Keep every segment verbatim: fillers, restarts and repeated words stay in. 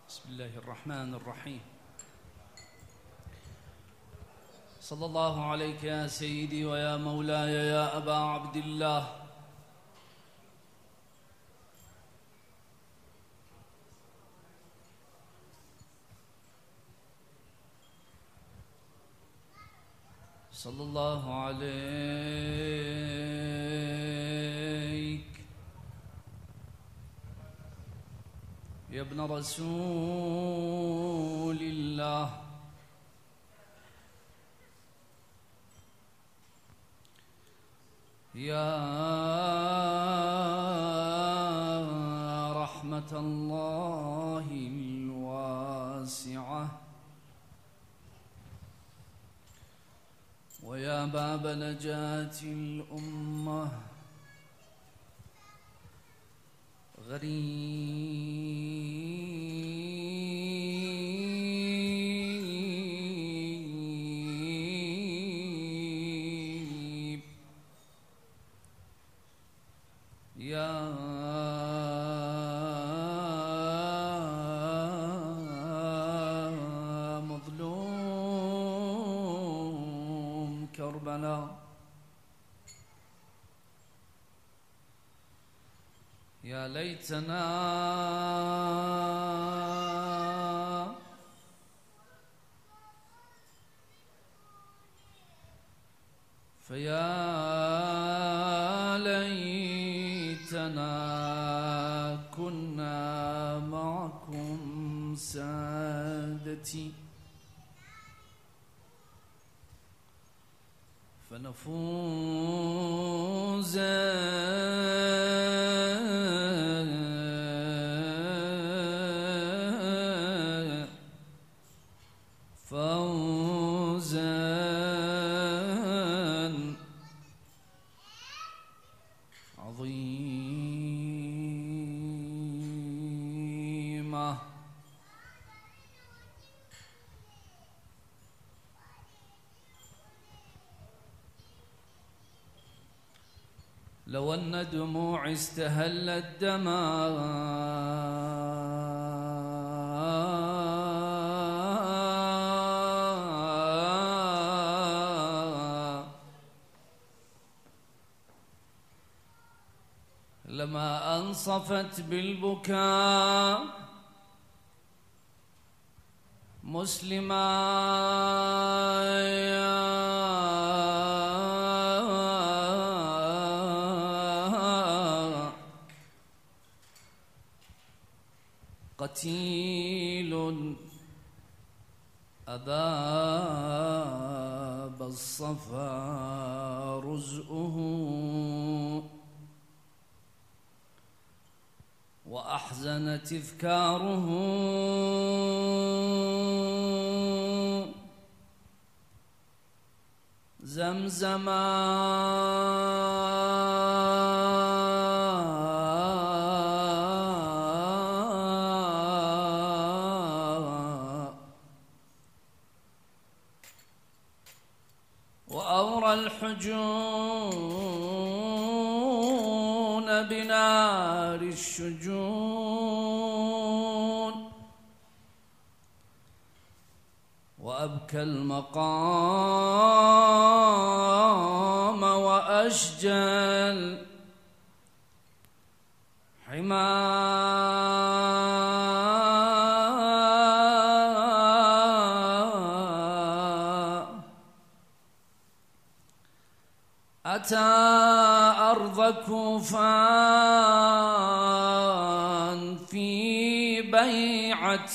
بسم الله الرحمن الرحيم. صلى الله عليك يا سيدي ويا مولاي يا أبا عبد الله. صلى الله عليك يا ابن رسول الله. يا رحمة الله الواسعة ويا باب نجاة الأمة. غريب يا مظلوم كربلاء. يا ليتنا فيا ليتنا كنا معكم سادتي فنفوز فوزا عظيما. لو أن دموعي استهلت دما لما أنصفت بالبكاء مسلما قتيل أذاب الصفا رزؤه وأحزن تذكاره زمزما. وأورى الحجون بنار الشجون وأبكى المقام وأشجل حماه. أتى أرض كوفان في بيعة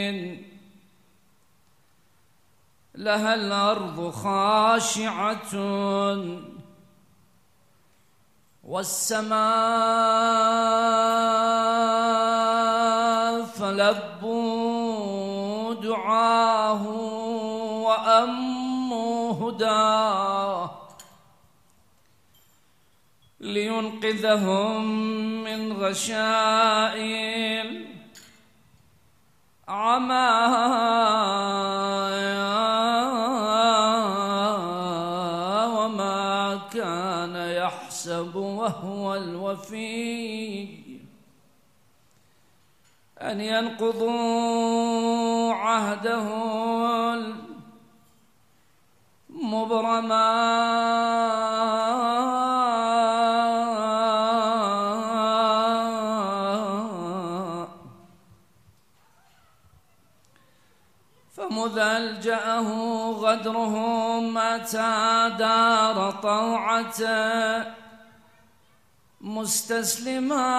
لها الأرض خاشعة والسماء فلبوا دعاه وأموا هداه لينقذهم من غشائم عمايا وما كان يحسب وهو الوفي أن ينقضوا عهده المبرما فمذ ألجأه غدرهم أتى دار طوعة مستسلما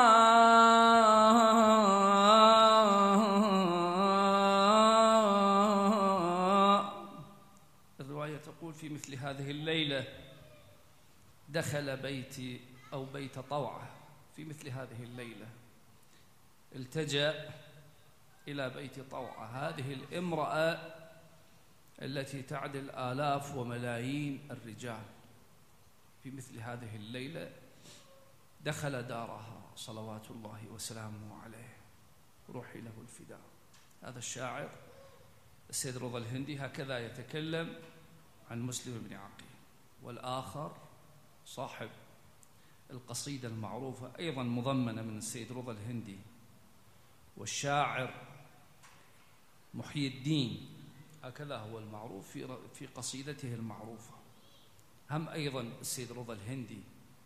الرواية تقول في مثل هذه الليلة دخل بيتي أو بيت طوعة. في مثل هذه الليلة التجأ إلى بيت طوعة، هذه الامرأة التي تعدل آلاف وملايين الرجال. في مثل هذه الليلة دخل دارها صلوات الله وسلامه عليه، روحي له الفداء. هذا الشاعر السيد رضا الهندي هكذا يتكلم عن مسلم بن عقيل. والآخر صاحب القصيدة المعروفة أيضا مضمنة من السيد رضا الهندي، والشاعر محي الدين، هكذا هو المعروف في في قصيدته المعروفة. هم أيضا السيد رضا الهندي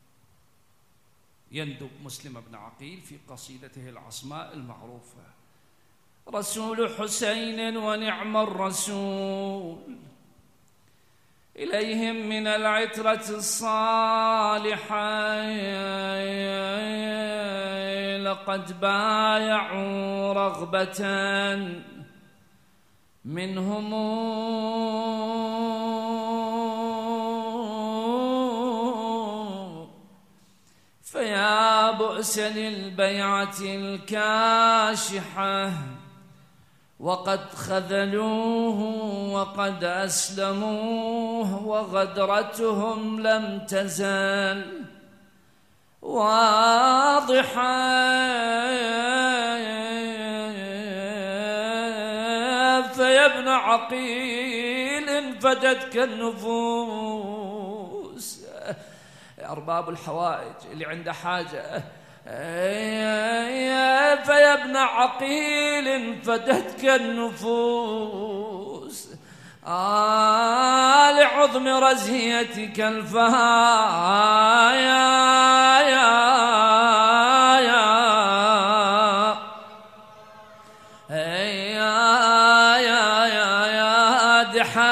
يندب مسلم بن عقيل في قصيدته العصماء المعروفة: رسول حسين ونعم الرسول إليهم من العترة الصالحة لقد بايعوا رغبة منهم فيا بؤس للبيعة الكاشحة وقد خذلوه وقد أسلموه وغدرتهم لم تزل واضحة. فيا ابن عقيل فدتك النفوس، أرباب الحوائج اللي عنده حاجة، فيا ابن عقيل فدتك النفوس آه لعظم رزيتك الفهايا يا يا يا يا يا يا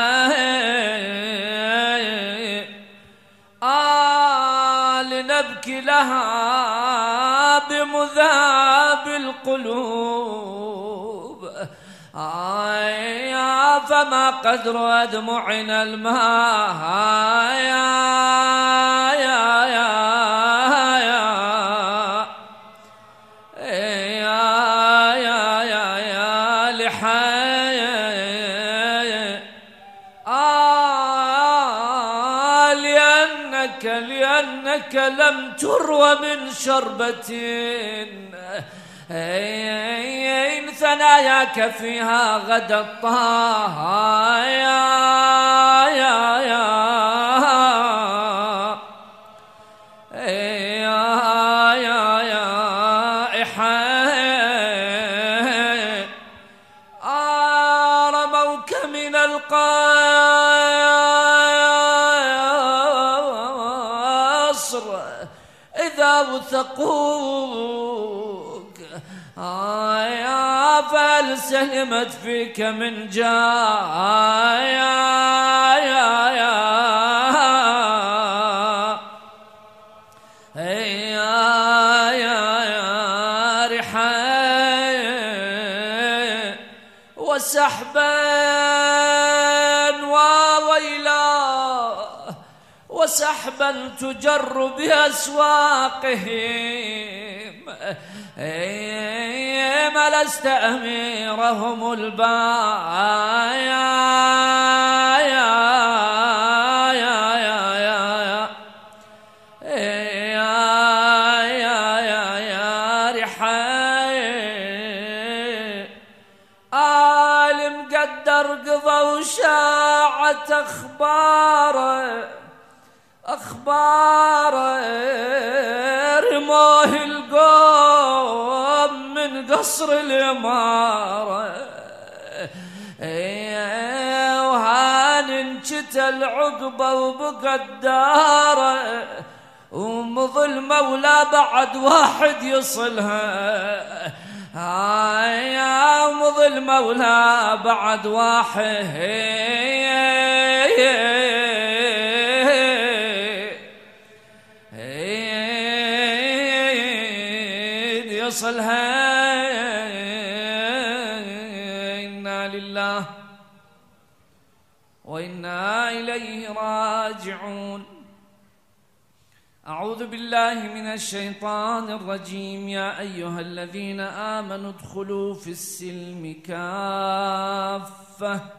دحي آه لنبكي لها بمذاب القلوب آه فما قدر أدمعنا الماء يا يا يا يا يا يا يا يا لحي آه لأنك لأنك لم تروى من شربة إن ثناياك فيها غدا الطه يا يا يا يا يا يا إحي رموك من القصر إذا وثقوك يا فلسلمت فيك من جاء يا يا يا يا يا يا رحي وسحبا وويلا وسحبا تجر بأسواقهم ما لست أميرهم البايا يا يا يا يا يا يا يا يا رحي آل مقدر قضى وشاعت أخباره أخبار رموه القوم من بقصر الإمارة وهان انشتى العقبة وبقى الدارة ومظلمة ولا بعد واحد يصلها يا مظلمة ولا بعد واحد يصلها. إنا لله وإنا إليه راجعون. أعوذ بالله من الشيطان الرجيم. يا أيها الذين آمنوا ادخلوا في السلم كافة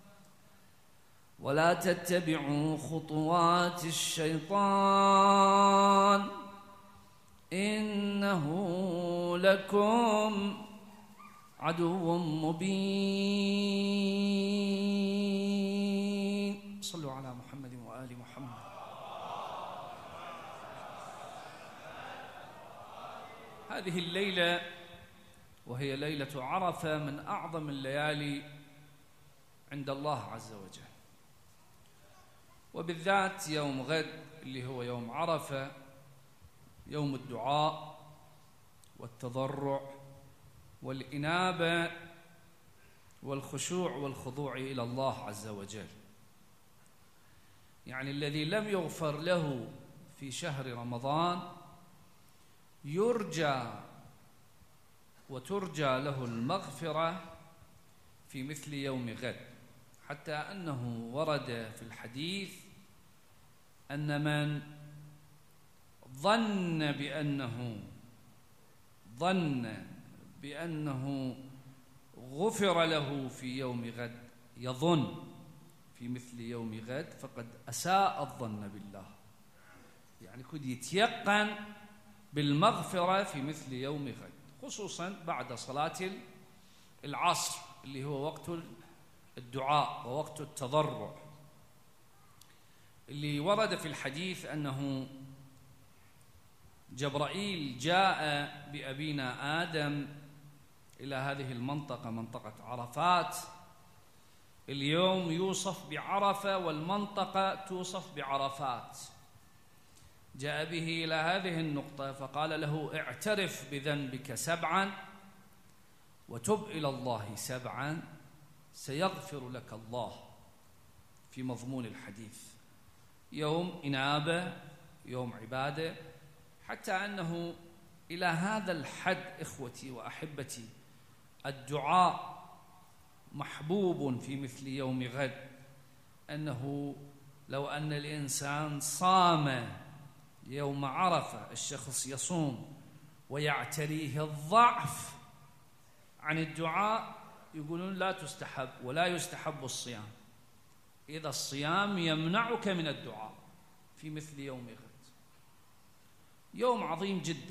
ولا تتبعوا خطوات الشيطان إنه لكم عدو مبين. صلوا على محمد وآل محمد. هذه الليلة وهي ليلة عرفة من أعظم الليالي عند الله عز وجل، وبالذات يوم غد اللي هو يوم عرفة، يوم الدعاء والتضرع والإنابة والخشوع والخضوع إلى الله عز وجل. يعني الذي لم يغفر له في شهر رمضان يرجى وترجى له المغفرة في مثل يوم غد، حتى أنه ورد في الحديث أن من ظن بأنه ظن بأنه غفر له في يوم غد، يظن في مثل يوم غد، فقد أساء الظن بالله. يعني كد يتيقن بالمغفرة في مثل يوم غد، خصوصا بعد صلاة العصر اللي هو وقت الدعاء ووقت التضرع، اللي ورد في الحديث أنه جبرائيل جاء بأبينا آدم إلى هذه المنطقة، منطقة عرفات. اليوم يوصف بعرفة والمنطقة توصف بعرفات. جاء به إلى هذه النقطة فقال له: اعترف بذنبك سبعا وتب إلى الله سبعا سيغفر لك الله. في مضمون الحديث يوم إنابة، يوم عبادة، حتى أنه إلى هذا الحد إخوتي وأحبتي الدعاء محبوب في مثل يوم غد، أنه لو أن الإنسان صام يوم عرفة، الشخص يصوم ويعتريه الضعف عن الدعاء، يقولون لا تستحب ولا يستحب الصيام. إذا الصيام يمنعك من الدعاء في مثل يوم غد. يوم عظيم جدا.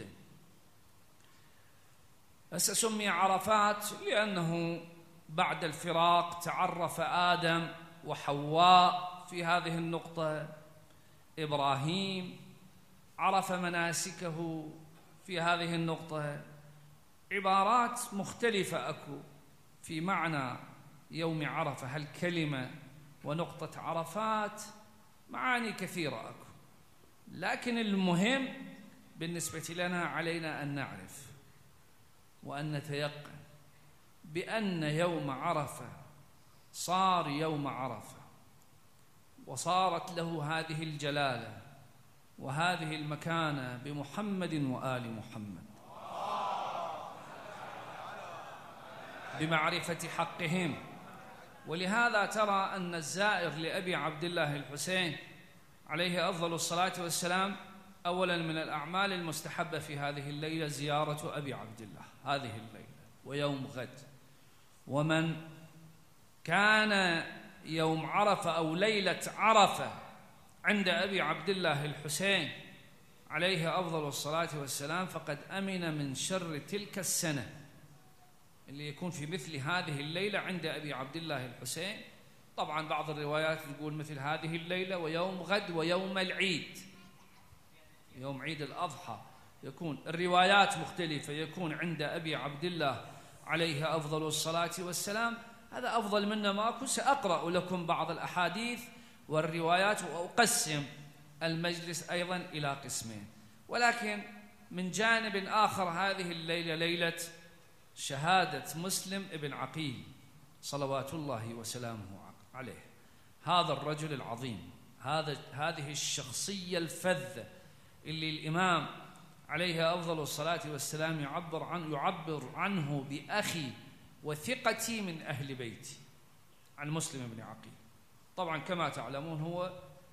بس سمي عرفات لأنه بعد الفراق تعرف آدم وحواء في هذه النقطة. إبراهيم عرف مناسكه في هذه النقطة. عبارات مختلفة أكو في معنى يوم عرفة، هالكلمة ونقطة عرفات معاني كثيرة أكو، لكن المهم بالنسبة لنا علينا أن نعرف وأن نتيقن بأن يوم عرفة صار يوم عرفة، وصارت له هذه الجلالة وهذه المكانة بمحمد وآل محمد، بمعرفة حقهم. ولهذا ترى أن الزائر لأبي عبد الله الحسين عليه أفضل الصلاة والسلام أولا من الأعمال المستحبة في هذه الليلة زيارة أبي عبد الله هذه الليلة ويوم غد. ومن كان يوم عرفة أو ليلة عرفة عند أبي عبد الله الحسين عليه أفضل الصلاة والسلام فقد أمن من شر تلك السنة اللي يكون في مثل هذه الليلة عند أبي عبد الله الحسين. طبعا بعض الروايات تقول مثل هذه الليلة ويوم غد ويوم العيد، يوم عيد الأضحى، يكون الروايات مختلفة، يكون عند أبي عبد الله عليه أفضل الصلاة والسلام، هذا أفضل منا ماكو. سأقرأ لكم بعض الأحاديث والروايات وأقسم المجلس أيضا إلى قسمين. ولكن من جانب آخر، هذه الليلة ليلة شهادة مسلم ابن عقيل صلوات الله وسلامه عليه، هذا الرجل العظيم، هذا هذه الشخصية الفذة اللي الإمام عليه أفضل الصلاة والسلام يعبر عنه يعبر عنه بأخي وثقتي من أهل بيتي، عن مسلم بن عقيل. طبعا كما تعلمون هو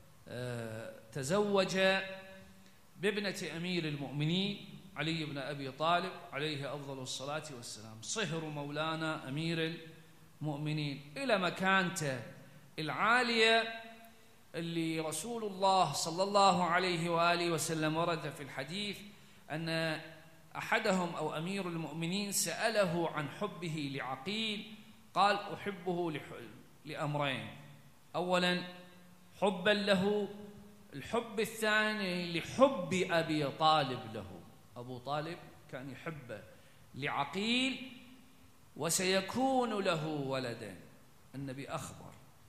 تزوج بابنة أمير المؤمنين علي بن أبي طالب عليه أفضل الصلاة والسلام، صهر مولانا أمير المؤمنين، إلى مكانته العالية اللي رسول الله صلى الله عليه وآله وسلم ورد في الحديث أن أحدهم أو أمير المؤمنين سأله عن حبه لعقيل، قال أحبه لأمرين: أولا حبا له، الحب الثاني لحب أبي طالب له، أبو طالب كان يحبه لعقيل وسيكون له ولدان. النبي أخبر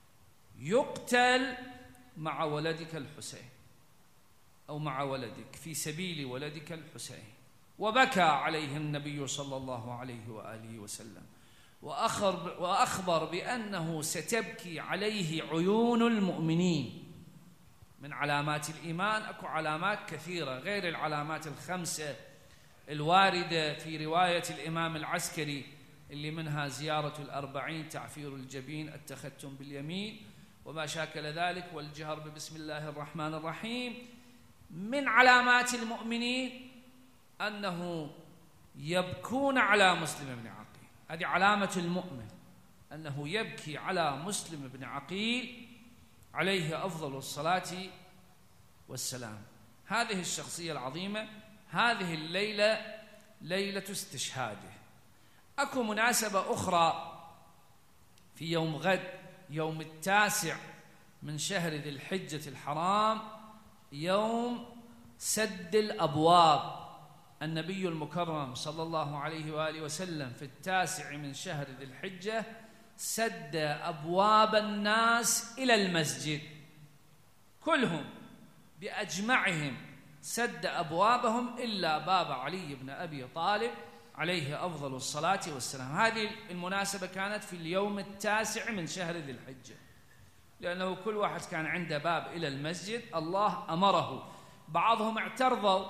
يقتل مع ولدك الحسين أو مع ولدك في سبيل ولدك الحسين، وبكى عليه النبي صلى الله عليه وآله وسلم، وأخبر, وأخبر بأنه ستبكي عليه عيون المؤمنين. من علامات الإيمان أكو علامات كثيرة غير العلامات الخمسة الواردة في رواية الإمام العسكري، اللي منها زيارة الأربعين، تعفير الجبين، التختم باليمين وما شاكل ذلك، والجهر ببسم الله الرحمن الرحيم. من علامات المؤمنين أنه يبكون على مسلم بن عقيل، هذه علامة المؤمن، أنه يبكي على مسلم بن عقيل عليه أفضل الصلاة والسلام. هذه الشخصية العظيمة، هذه الليلة ليلة استشهاده. أكو مناسبة أخرى في يوم غد، يوم التاسع من شهر ذي الحجة الحرام، يوم سد الأبواب. النبي المكرم صلى الله عليه وآله وسلم في التاسع من شهر ذي الحجة سد أبواب الناس إلى المسجد كلهم بأجمعهم، سد أبوابهم إلا باب علي بن أبي طالب عليه أفضل الصلاة والسلام. هذه المناسبة كانت في اليوم التاسع من شهر ذي الحجة، لأنه كل واحد كان عنده باب إلى المسجد، الله أمره. بعضهم اعترضوا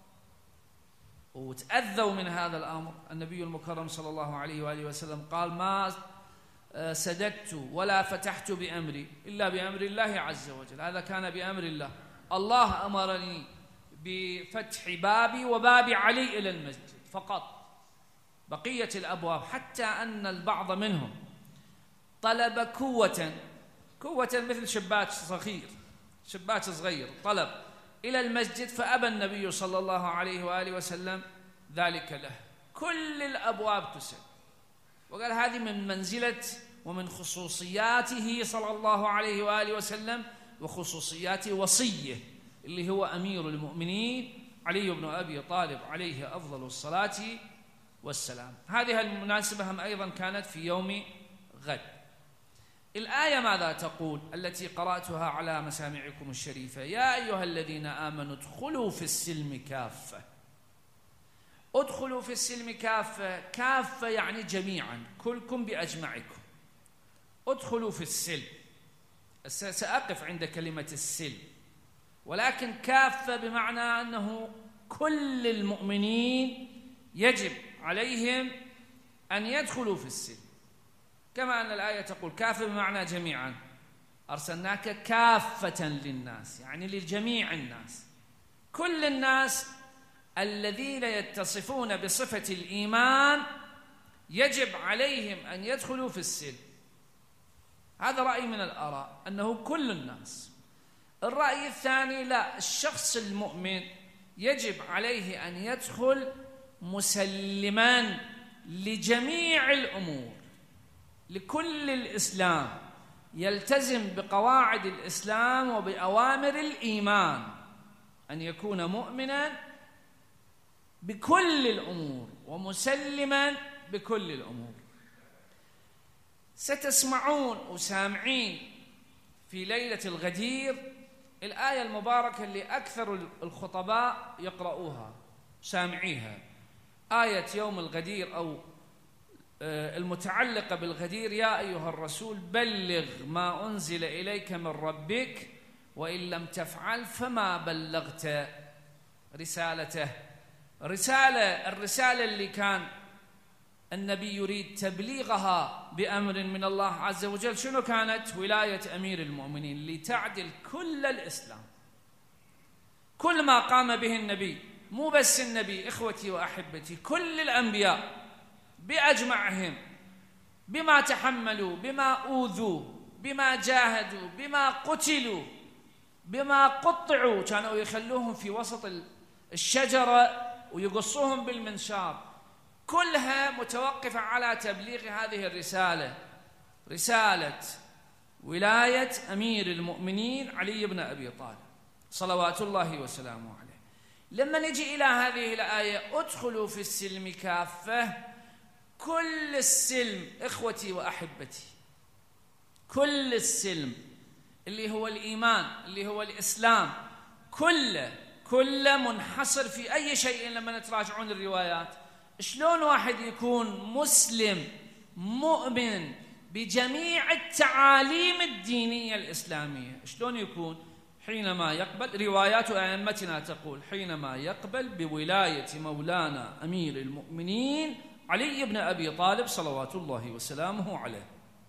وتأذوا من هذا الأمر. النبي المكرم صلى الله عليه وآله وسلم قال: ما سددت ولا فتحت بأمري إلا بأمر الله عز وجل، هذا كان بأمر الله، الله أمرني بفتح بابي وباب علي إلى المسجد فقط، بقية الأبواب. حتى أن البعض منهم طلب كوة كوة مثل شباك صغير شباك صغير طلب إلى المسجد، فأبى النبي صلى الله عليه وآله وسلم ذلك له. كل الأبواب تسد، وقال هذه من منزلة ومن خصوصياته صلى الله عليه وآله وسلم وخصوصيات وصيه اللي هو أمير المؤمنين علي بن أبي طالب عليه أفضل الصلاة والسلام. هذه المناسبة هم أيضا كانت في يوم غد. الآية ماذا تقول التي قرأتها على مسامعكم الشريفة؟ يا أيها الذين آمنوا ادخلوا في السلم كافة. ادخلوا في السلم كافة، كافة يعني جميعا، كلكم بأجمعكم. ادخلوا في السلم، سأقف عند كلمة السلم، ولكن كافة بمعنى أنه كل المؤمنين يجب عليهم أن يدخلوا في السلم، كما أن الآية تقول كافة بمعنى جميعا، أرسلناك كافة للناس، يعني لجميع الناس. كل الناس الذين يتصفون بصفة الإيمان يجب عليهم أن يدخلوا في السلم. هذا رأي من الآراء أنه كل الناس. الرأي الثاني لا، الشخص المؤمن يجب عليه أن يدخل مسلما لجميع الأمور، لكل الإسلام، يلتزم بقواعد الإسلام وبأوامر الإيمان، أن يكون مؤمنا بكل الأمور ومسلما بكل الأمور. ستسمعون وسامعين في ليلة الغدير الآية المباركة اللي أكثر الخطباء يقرؤوها سامعيها، آية يوم الغدير أو المتعلقة بالغدير: يا أيها الرسول بلغ ما أنزل إليك من ربك وإن لم تفعل فما بلغت رسالته. رسالة الرسالة اللي كان النبي يريد تبليغها بأمر من الله عز وجل شنو كانت؟ ولاية أمير المؤمنين اللي تعدل كل الإسلام. كل ما قام به النبي، مو بس النبي، إخوتي وأحبتي، كل الأنبياء بأجمعهم، بما تحملوا، بما أوذوا، بما جاهدوا، بما قتلوا، بما قطعوا، كانوا يخلوهم في وسط الشجرة ويقصوهم بالمنشار، كلها متوقفة على تبليغ هذه الرسالة، رسالة ولاية أمير المؤمنين علي بن أبي طالب صلوات الله وسلامه عليه. لما نجي إلى هذه الآية: ادخلوا في السلم كافة، كل السلم إخوتي وأحبتي، كل السلم اللي هو الإيمان، اللي هو الإسلام، كله كله منحصر في أي شيء. لما نتراجعون الروايات شلون واحد يكون مسلم مؤمن بجميع التعاليم الدينية الإسلامية؟ شلون يكون؟ حينما يقبل، روايات أئمتنا تقول: حينما يقبل بولاية مولانا أمير المؤمنين علي بن أبي طالب صلوات الله وسلامه عليه.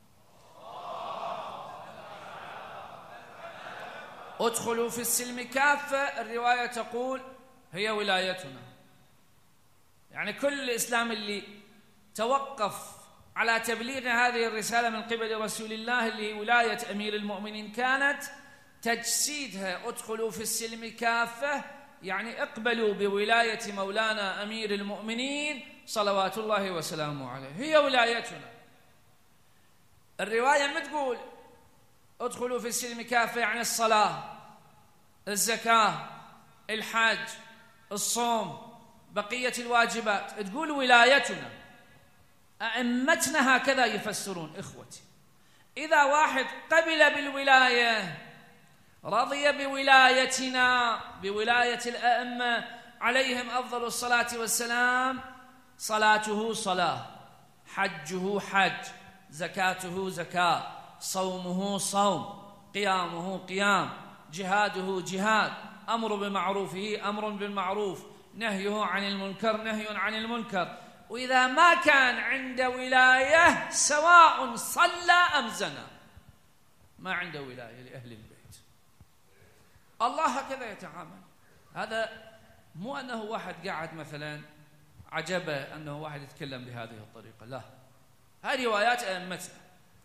ادخلوا في السلم كافة، الرواية تقول هي ولايتنا، يعني كل الإسلام اللي توقف على تبليغ هذه الرسالة من قبل رسول الله اللي ولاية أمير المؤمنين كانت تجسيدها. ادخلوا في السلم كافة يعني اقبلوا بولاية مولانا أمير المؤمنين صلوات الله وسلامه عليه، هي ولايتنا. الرواية ما تقول ادخلوا في السلم كافة يعني الصلاة، الزكاة، الحج، الصوم، بقية الواجبات، تقول ولايتنا. أئمتنا هكذا يفسرون إخوتي. إذا واحد قبل بالولاية، رضي بولايتنا، بولاية الأئمة عليهم أفضل الصلاة والسلام، صلاته صلاة، حجه حج، زكاته زكاة، صومه صوم، قيامه قيام، جهاده جهاد، أمر بمعروفه أمر بالمعروف، نهيه عن المنكر نهي عن المنكر. وإذا ما كان عند ولاية سواء صلى أم زنى، ما عنده ولاية لأهل البيت. الله هكذا يتعامل. هذا مو أنه واحد قاعد مثلا عجبه أنه واحد يتكلم بهذه الطريقة، لا، هذه روايات أئمتنا.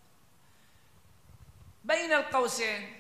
بين القوسين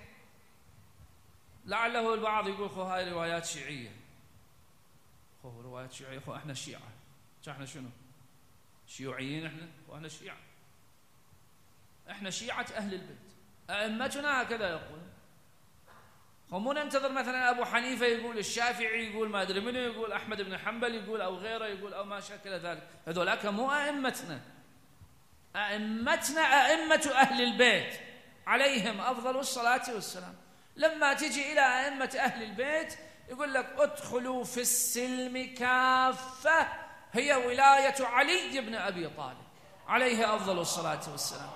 لعله البعض يقول خو هاي روايات شيعية، خو روايات شيعية، خو احنا شيعة، احنا شنو؟ شيوعيين احنا؟ واحنا شيعة، احنا شيعة أهل البيت، أئمتنا هكذا يقول. خو مو ننتظر مثلا أبو حنيفة يقول، الشافعي يقول، ما أدري منو يقول، أحمد بن حنبل يقول، أو غيره يقول، أو ما شاكل ذلك. هذولاك مو أئمتنا. أئمتنا أئمة أهل البيت عليهم أفضل الصلاة والسلام. لما تجي إلى أئمة أهل البيت يقول لك ادخلوا في السلم كافة، هي ولاية علي بن أبي طالب عليه أفضل الصلاة والسلام.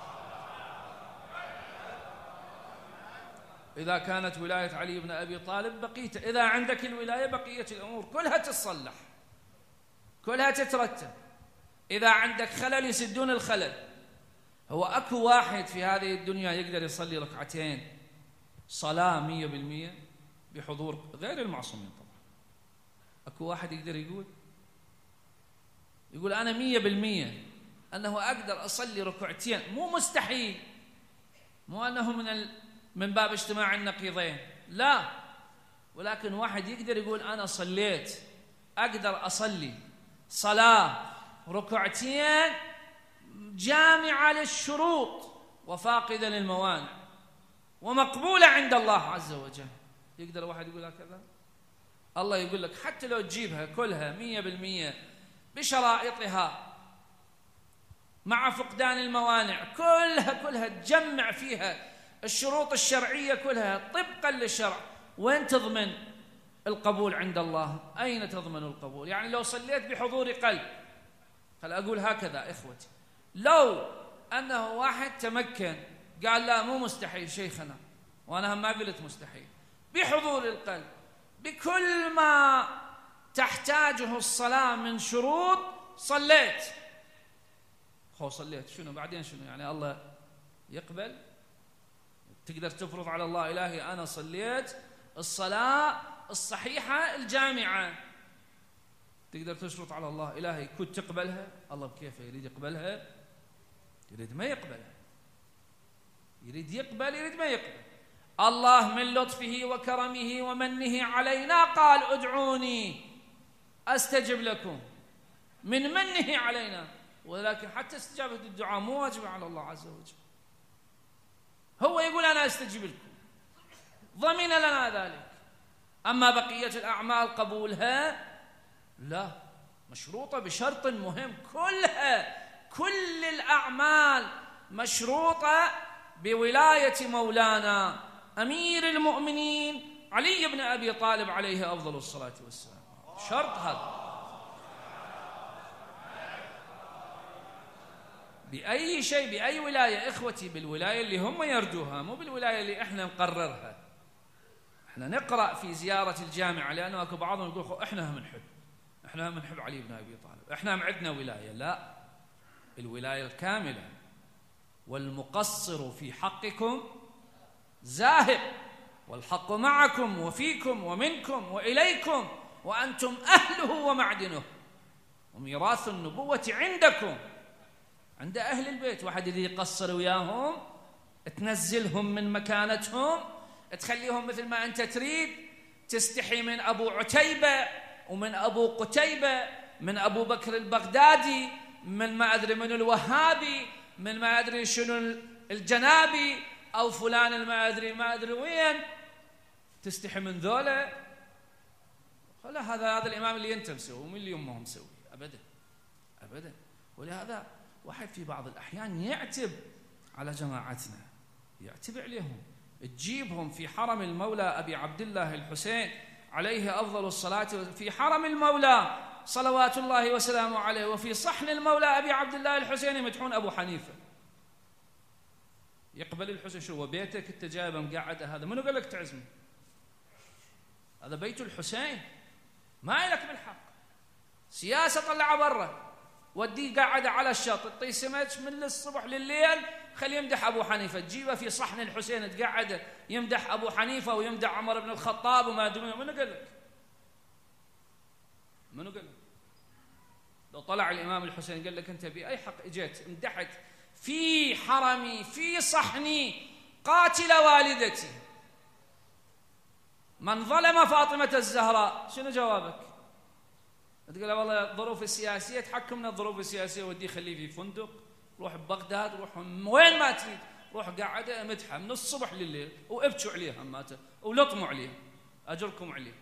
إذا كانت ولاية علي بن أبي طالب بقيت، إذا عندك الولاية بقية الأمور كلها تتصلح، كلها تترتب. إذا عندك خلل يسدون الخلل. هو أكو واحد في هذه الدنيا يقدر يصلي ركعتين صلاة مية بالمية بحضور غير المعصومين طبعا؟ أكو واحد يقدر يقول يقول أنا مية بالمية أنه أقدر أصلي ركعتين؟ مو مستحيل، مو أنه من ال... من باب اجتماع النقيضين، لا، ولكن واحد يقدر يقول أنا صليت، أقدر أصلي صلاة ركعتين جامعة للشروط وفاقدة للموانع ومقبولة عند الله عز وجل. يقدر واحد يقول هكذا؟ الله يقول لك حتى لو تجيبها كلها مية بالمية بشرائطها مع فقدان الموانع، كلها كلها تجمع فيها الشروط الشرعية كلها طبقا للشرع، وين تضمن القبول عند الله؟ أين تضمن القبول؟ يعني لو صليت بحضور قلب، خل أقول هكذا إخوتي، لو أنه واحد تمكن قال لا مو مستحيل شيخنا، وأنا ما قلت مستحيل، بحضور القلب بكل ما تحتاجه الصلاة من شروط، صليت، خو صليت شنو بعدين شنو؟ يعني الله يقبل؟ تقدر تفرض على الله إلهي أنا صليت الصلاة الصحيحة الجامعة، تقدر تشرط على الله إلهي كنت تقبلها؟ الله بكيفه يريد يقبلها، يريد ما يقبلها، يريد يقبل يريد ما يقبل. الله من لطفه وكرمه ومنه علينا قال ادعوني أستجب لكم، من منه علينا، ولكن حتى استجابة الدعاء مو واجب على الله عز وجل، هو يقول أنا أستجيب لكم، ضمن لنا ذلك. أما بقية الأعمال قبولها لا، مشروطة بشرط مهم، كلها كل الأعمال مشروطة بولاية مولانا أمير المؤمنين علي بن أبي طالب عليه أفضل الصلاة والسلام، شرط هذا. بأي شيء بأي ولاية إخوتي، بالولاية اللي هم يرجوها، مو بالولاية اللي إحنا نقررها. إحنا نقرأ في زيارة الجامعة، لأنه أكو بعضهم يقول إحنا هم نحب إحنا هم نحب علي بن أبي طالب، إحنا هم عندنا ولاية. لا، الولاية الكاملة. والمقصر في حقكم زاهق، والحق معكم وفيكم ومنكم وإليكم وأنتم أهله ومعدنه، وميراث النبوة عندكم، عند أهل البيت. واحد اللي يقصر وياهم تنزلهم من مكانتهم، تخليهم مثل ما أنت تريد، تستحي من أبو عتيبة ومن أبو قتيبة، من أبو بكر البغدادي، من ما أدري من الوهابي، من ما أدري شنو الجنابي، أو فلان الما أدري ما أدري وين، تستحي من ذولا. لا، هذا هذا الإمام اللي أنت مسوي ومن اللي يمه مسوي، أبدا أبدا. ولهذا واحد في بعض الأحيان يعتب على جماعتنا، يعتب عليهم، تجيبهم في حرم المولى أبي عبد الله الحسين عليه أفضل الصلاة، في حرم المولى صلوات الله وسلامه عليه، وفي صحن المولى أبي عبد الله الحسين يمدحون أبو حنيفة. يقبل الحسين؟ شو بيتك أنت جايبه مقعده؟ هذا منو قال لك تعزمه؟ هذا بيت الحسين، ما لك بالحق. سياسة طلعه برا، وديه قاعد على الشط، طي سمك من الصبح لليل، خليه يمدح أبو حنيفة، تجيبه في صحن الحسين تقعده يمدح أبو حنيفة ويمدح عمر بن الخطاب وما أدري منو قال لك؟ منو قال لك؟ لو طلع الإمام الحسين قال لك أنت بأي حق إجيت مدحت في حرمي في صحني قاتل والدتي، من ظلم فاطمة الزهراء، شنو جوابك؟ تقول له والله الظروف السياسية تحكمنا الظروف السياسية، ودي خليه في فندق، روح ببغداد، روح وين ما تريد، روح قاعدة مدحه من الصبح لليل، وابكوا عليه هماته ولطموا عليه، أجركم عليه.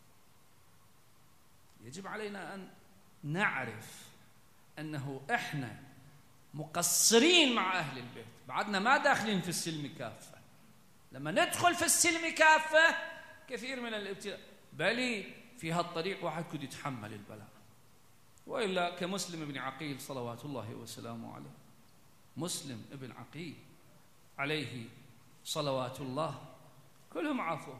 يجب علينا أن نعرف أنه إحنا مقصرين مع أهل البيت، بعدنا ما داخلين في السلم كافة. لما ندخل في السلم كافة كثير من الابتلاء، بل في هالطريق واحد كد يتحمل البلاء. وإلا كمسلم بن عقيل صلوات الله وسلامه عليه، مسلم ابن عقيل عليه صلوات الله كلهم عافوا.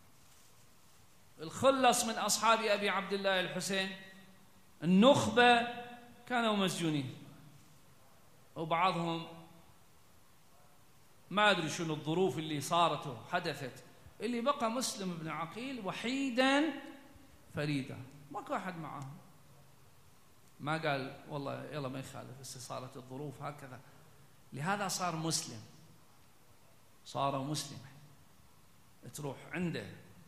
الخلص من أصحاب أبي عبد الله الحسين النخبة كانوا مسجونين، وبعضهم ما أدري شنو الظروف اللي صارت حدثت، اللي بقى مسلم بن عقيل وحيدا فريدا، ماكو أحد معه، ما قال والله يلا ما يخالف، بس صارت الظروف هكذا. لهذا صار مسلم، صار مسلم، تروح عنده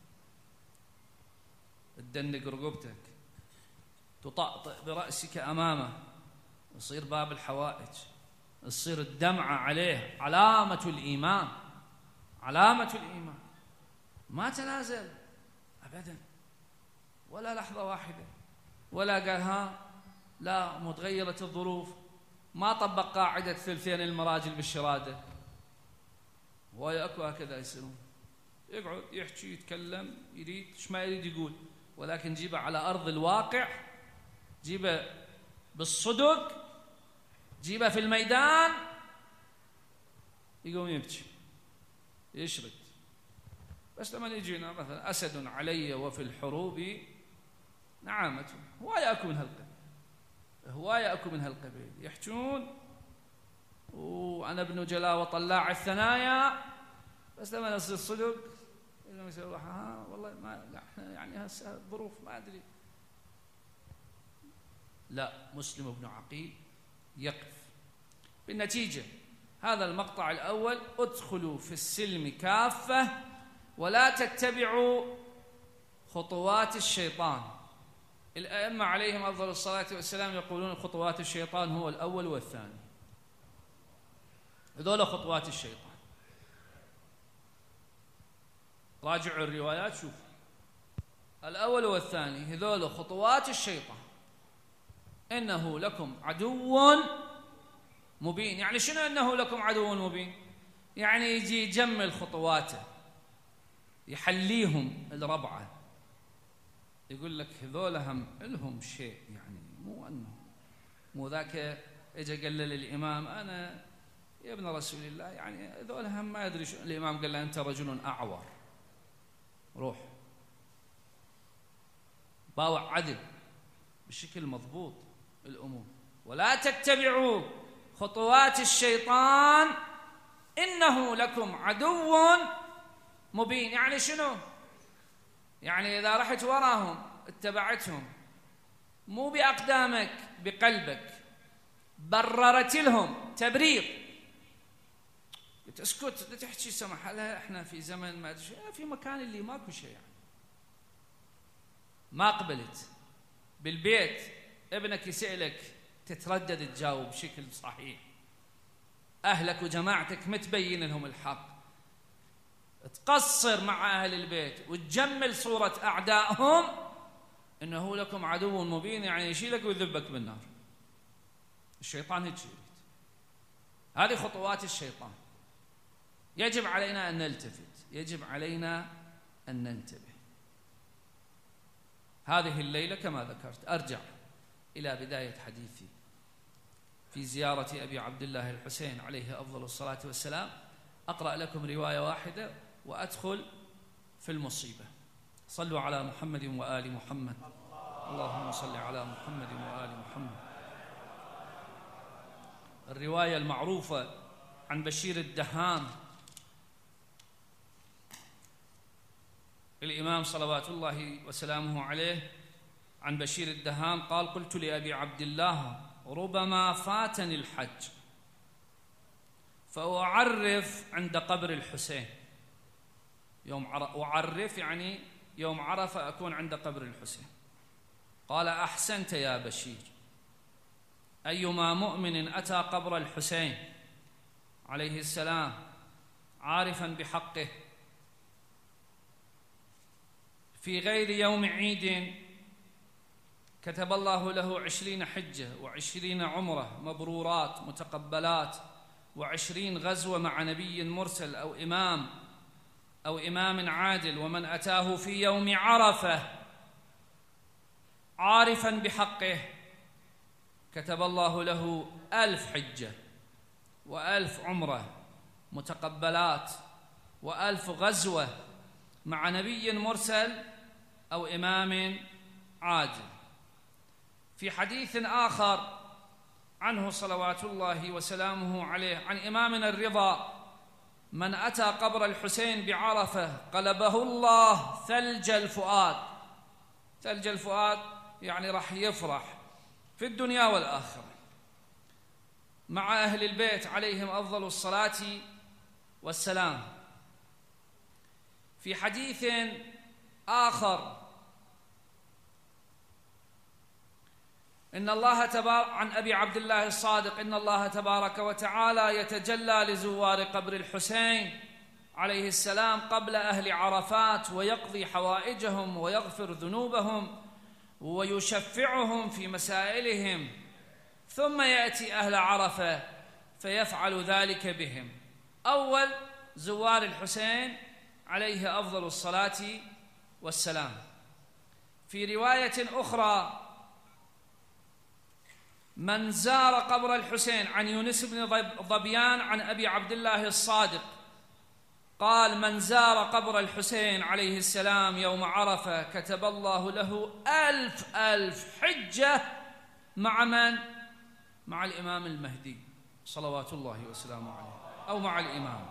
تدنق رقبتك، تطأطئ برأسك أمامه، يصير باب الحوائج، يصير الدمعة عليه، علامة الإيمان، علامة الإيمان، ما تنازل أبدا. ولا لحظة واحدة، ولا قال ها لا متغيرة الظروف، ما طبق قاعدة ثلثين المراجل بالشرادة. وياكو هكذا يصيرون، يقعد يحكي يتكلم يريد ايش ما يريد يقول، ولكن جيبه على أرض الواقع، جيبه بالصدق، جيبه في الميدان، يقوم يبكي يشرد. بس لما يجينا مثلا أسد علي وفي الحروب نعامة، هواية أكو من هالقبيل، هواية أكو من هالقبيل يحجون وأنا ابن جلا وطلاع الثنايا، بس لما يصير الصدق لما يصير ها والله ما احنا يعني هسه الظروف ما أدري. لا، مسلم بن عقيل يقف. بالنتيجة هذا المقطع الأول: ادخلوا في السلم كافة ولا تتبعوا خطوات الشيطان. الأئمة عليهم أفضل الصلاة والسلام يقولون خطوات الشيطان هو الأول والثاني، هذول خطوات الشيطان. راجعوا الروايات شوف، الأول والثاني هذول خطوات الشيطان. إنه لكم عدو مبين. يعني شنو إنه لكم عدو مبين؟ يعني يجي يجمل خطواته، يحليهم الربعة، يقول لك هذول هم لهم شيء، يعني مو أنه مو ذاك إجا قال للإمام أنا يا ابن رسول الله، يعني هذول هم ما يدري شو. الإمام قال له أنت رجل أعور، روح باوع عدل بشكل مضبوط الأمور. ولا تتبعوا خطوات الشيطان إنه لكم عدو مبين. يعني شنو؟ يعني إذا رحت وراهم اتبعتهم مو بأقدامك بقلبك، بررت لهم تبرير، قلت اسكت لا تحكي سمح، هلا احنا في زمن ما ادري في مكان اللي ماكو شيء، يعني ما قبلت بالبيت ابنك يسألك تتردد تجاوب بشكل صحيح، أهلك وجماعتك متبين لهم الحق، تقصر مع أهل البيت وتجمل صورة أعدائهم، إنه لكم عدو مبين، يعني يشيلك ويذبك بالنار. الشيطان هيك يريد. هذه خطوات الشيطان. يجب علينا أن نلتفت، يجب علينا أن ننتبه. هذه الليلة كما ذكرت أرجع إلى بداية حديثي في زيارة أبي عبد الله الحسين عليه أفضل الصلاة والسلام. أقرأ لكم رواية واحدة وأدخل في المصيبة. صلوا على محمد وآل محمد. اللهم صل على محمد وآل محمد. الرواية المعروفة عن بشير الدهام، الإمام صلوات الله وسلامه عليه عن بشير الدهام قال: قلت لأبي عبد الله ربما فاتني الحج فأعرف عند قبر الحسين. يوم أعرف يعني يوم عرفة أكون عند قبر الحسين. قال: أحسنت يا بشير، أيما مؤمن أتى قبر الحسين عليه السلام عارفا بحقه في غير يوم عيد كتب الله له عشرين حجة وعشرين عمرة مبرورات متقبلات وعشرين غزوة مع نبي مرسل أو إمام أو إمام عادل. ومن أتاه في يوم عرفة عارفا بحقه كتب الله له ألف حجة وألف عمرة متقبلات وألف غزوة مع نبي مرسل أو إمام عادل. في حديث آخر عنه صلوات الله وسلامه عليه عن إمامنا الرضا: من أتى قبر الحسين بعرفة قلبه الله ثلج الفؤاد. ثلج الفؤاد يعني راح يفرح في الدنيا والآخرة مع أهل البيت عليهم أفضل الصلاة والسلام. في حديث آخر إن الله تبارك عن أبي عبد الله الصادق: إن الله تبارك وتعالى يتجلى لزوار قبر الحسين عليه السلام قبل أهل عرفات ويقضي حوائجهم ويغفر ذنوبهم ويشفعهم في مسائلهم، ثم يأتي أهل عرفة فيفعل ذلك بهم. أول زوار الحسين عليه أفضل الصلاة والسلام. في رواية أخرى: من زار قبر الحسين، عن يونس بن ظبيان عن أبي عبد الله الصادق قال: من زار قبر الحسين عليه السلام يوم عرفة كتب الله له ألف ألف حجة مع من؟ مع الإمام المهدي صلوات الله وسلامه عليه، أو مع الإمام،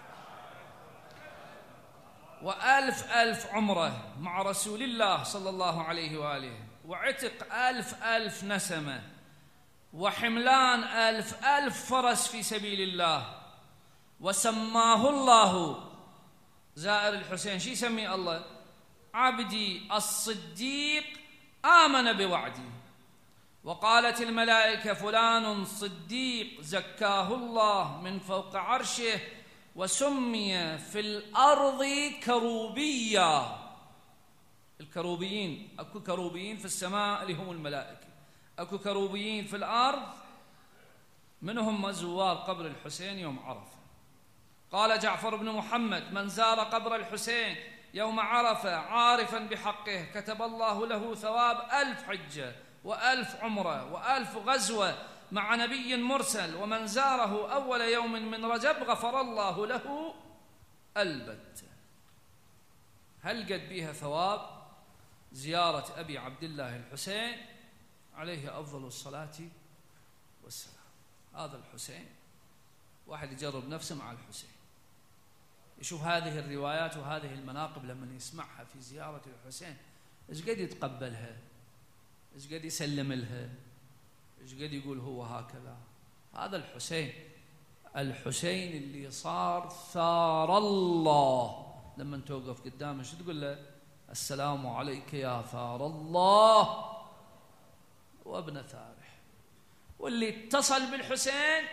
وألف ألف عمرة مع رسول الله صلى الله عليه وآله، وعتق ألف ألف نسمة، وحملان ألف ألف فرس في سبيل الله. وسماه الله زائر الحسين، شي يسمي الله؟ عبدي الصديق آمن بوعدي. وقالت الملائكة: فلان صديق زكاه الله من فوق عرشه، وسمي في الأرض كروبيا. الكروبيين، أكو كروبيين في السماء اللي هم الملائكة، أكو كروبيين في الأرض منهم زوار قبر الحسين يوم عرفة. قال جعفر بن محمد: من زار قبر الحسين يوم عرفة عارفا بحقه كتب الله له ثواب ألف حجة وألف عمرة وألف غزوة مع نبي مرسل. ومن زاره أول يوم من رجب غفر الله له البتة. هل قد بيها ثواب زيارة أبي عبد الله الحسين عليه أفضل الصلاة والسلام. هذا الحسين، واحد يجرب نفسه مع الحسين، يشوف هذه الروايات وهذه المناقب لما يسمعها في زيارة الحسين، إيش قد يتقبلها، إيش قد يسلم لها، إيش قد يقول هو هكذا. هذا الحسين، الحسين اللي صار ثار الله، لما توقف قدامه شو تقول له؟ السلام عليك يا ثار الله وابن ثاره. واللي اتصل بالحسين،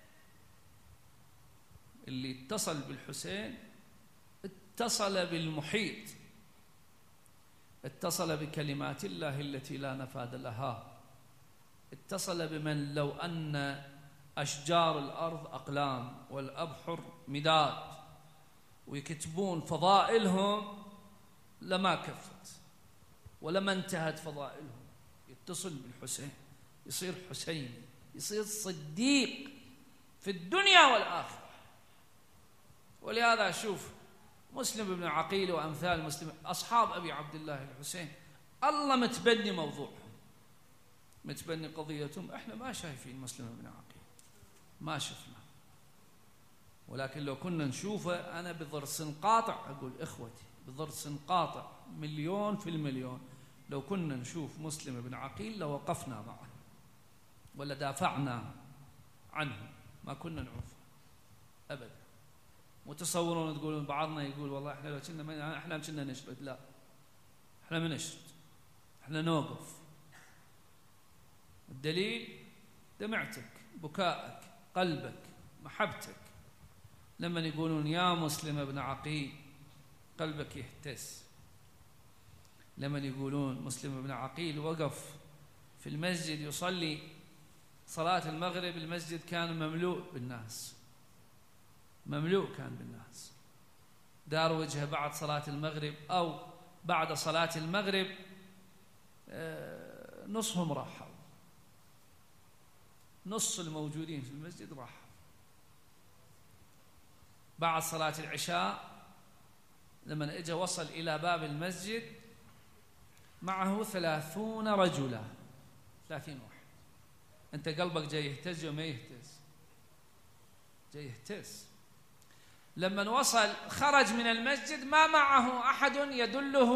اللي اتصل بالحسين اتصل بالمحيط، اتصل بكلمات الله التي لا نفاد لها، اتصل بمن لو أن أشجار الأرض أقلام والأبحر مداد ويكتبون فضائلهم لما كفت ولما انتهت فضائلهم. يتصل بالحسين يصير حسيني، يصير صديق في الدنيا والآخرة. ولهذا شوف مسلم بن عقيل وأمثال مسلم، أصحاب أبي عبد الله الحسين، الله متبني موضوعهم، متبني قضيتهم. احنا ما شايفين مسلم بن عقيل، ما شفنا، ولكن لو كنا نشوفه، أنا بضرس قاطع أقول إخوتي بضرس قاطع مليون في المليون، لو كنا نشوف مسلم بن عقيل لوقفنا معه ولا دافعنا عنه، ما كنا نعوفه أبدا. متصورون تقولون بعضنا يقول والله احنا لو كنا احنا كنا نشرد، لا احنا ما نشرد، احنا نوقف. الدليل دمعتك، بكائك، قلبك، محبتك. لما يقولون يا مسلم بن عقيل قلبك يهتز. لما يقولون مسلم بن عقيل وقف في المسجد يصلي صلاة المغرب، المسجد كان مملوء بالناس، مملوء كان بالناس. دار وجهه بعد صلاة المغرب أو بعد صلاة المغرب نصهم راحوا، نص الموجودين في المسجد راحوا. بعد صلاة العشاء لما اجى وصل إلى باب المسجد معه ثلاثون رجلا، ثلاثين واحد. أنت قلبك جاي يهتز وما يهتز؟ جاي يهتز. لما وصل خرج من المسجد ما معه أحد يدله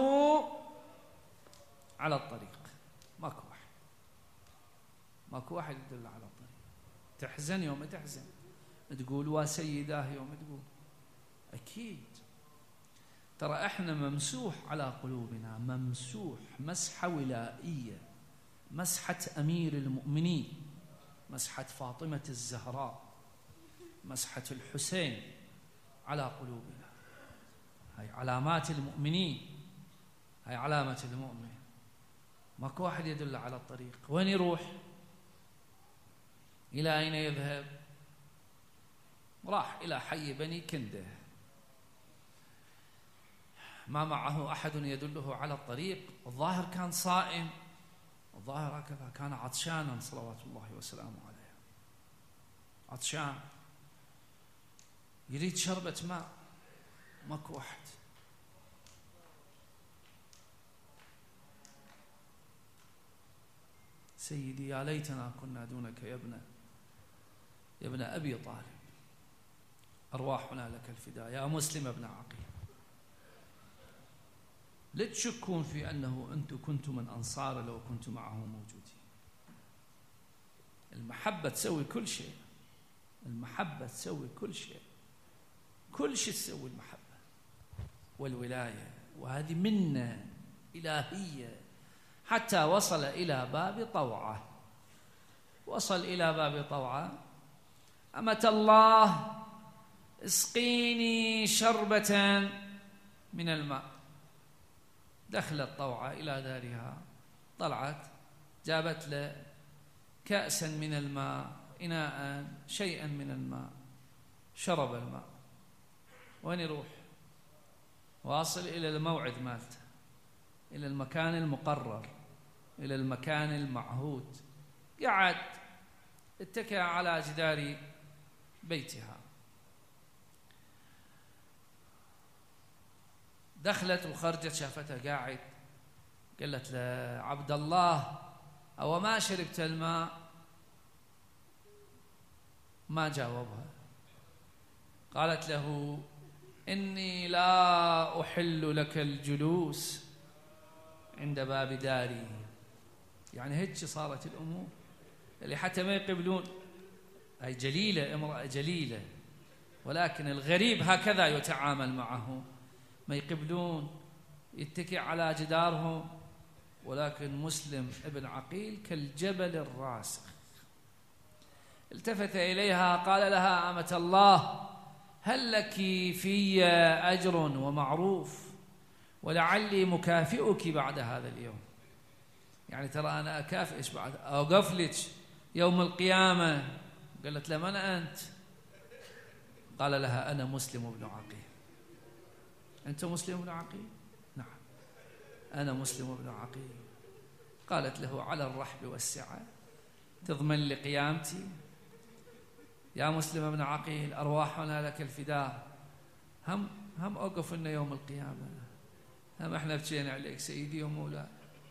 على الطريق، ماكو واحد، ماكو واحد يدل على الطريق. تحزن يوم تحزن، تقول وسيداه يوم تقول. أكيد ترى احنا ممسوح على قلوبنا، ممسوح مسحة ولائية، مسحة أمير المؤمنين، مسحة فاطمة الزهراء، مسحة الحسين على قلوبنا. هاي علامات المؤمنين، هاي علامة المؤمن. ماكو واحد يدل على الطريق. وين يروح؟ إلى أين يذهب؟ راح إلى حي بني كندة، ما معه أحد يدله على الطريق. الظاهر كان صائم، الظاهر هكذا، كان عطشانا صلوات الله وسلامه عليه، عطشان يريد شربة ماء، ماكو أحد. سيدي يا ليتنا كنا دونك يا ابن يا ابن أبي طالب، أرواحنا لك الفداء يا مسلم ابن عقيل. لا تشكون في أنه أنتم كنتم من أنصار لو كنتم معه موجودين. المحبة تسوي كل شيء، المحبة تسوي كل شيء، كل شيء تسوي المحبة والولاية، وهذه منة إلهية. حتى وصل إلى باب طوعة، وصل إلى باب طوعة: أمة الله اسقيني شربة من الماء. دخلت طوعة إلى دارها، طلعت جابت له كأسا من الماء، إناء، شيئا من الماء، شرب الماء. وين يروح؟ واصل إلى الموعد مالته، إلى المكان المقرر، إلى المكان المعهود. قعد اتكى على جدار بيتها. دخلت وخرجت، شافته قاعد، قالت له: عبد الله، أو ما شربت الماء؟ ما جاوبها. قالت له: إني لا أحل لك الجلوس عند باب داري. يعني هيك صارت الأمور، اللي حتى ما يقبلون. هي جليلة، امرأة جليلة، ولكن الغريب هكذا يتعامل معه، ما يقبلون، يتكئ على جدارهم. ولكن مسلم ابن عقيل كالجبل الراسخ. التفت إليها قال لها: أمة الله، هل لك في أجر ومعروف، ولعلي مكافئك بعد هذا اليوم. يعني ترى أنا أكافئك بعد، أوقف لك يوم القيامة. قالت له: من أنت؟ قال لها: أنا مسلم بن عقيل. أنت مسلم بن عقيل؟ نعم، أنا مسلم بن عقيل. قالت له: على الرحب والسعة تضمن لي قيامتي؟ يا مسلم بن عقيل، أرواحنا لك الفداء. هم هم أوقف لنا يوم القيامة، هم احنا بكينا عليك سيدي ومولاي.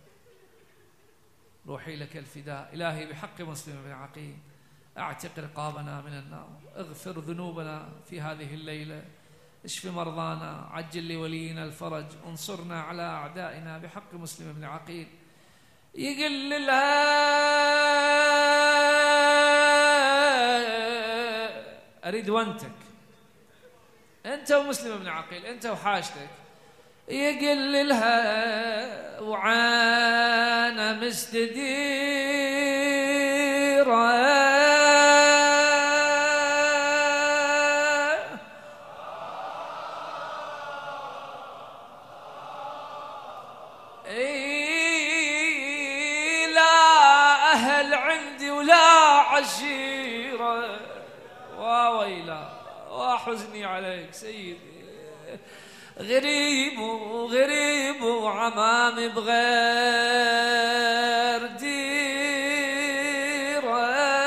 روحي لك الفداء. إلهي بحق مسلم بن عقيل أعتق رقابنا من النار، اغفر ذنوبنا في هذه الليلة، اشف مرضانا، عجل لولينا الفرج، انصرنا على أعدائنا بحق مسلم بن عقيل. يقل لها: أريد وانتك، أنت ومسلم بن عقيل، أنت وحاجتك. يقل لها: وعانا مستديرة عشيرة، وويلا وحزني عليك سيدي، غريب وغريب وعمامي بغير ديرة.